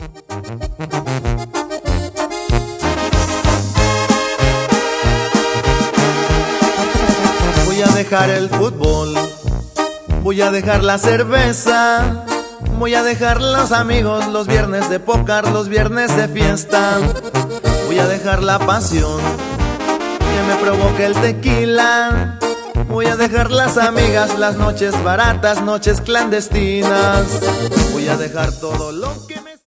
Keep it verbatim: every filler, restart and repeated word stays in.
Voy a dejar el fútbol, voy a dejar la cerveza, voy a dejar los amigos, los viernes de póker, los viernes de fiesta. Voy a dejar la pasión que me provoca el tequila. Voy a dejar las amigas, las noches baratas, noches clandestinas. Voy a dejar todo lo que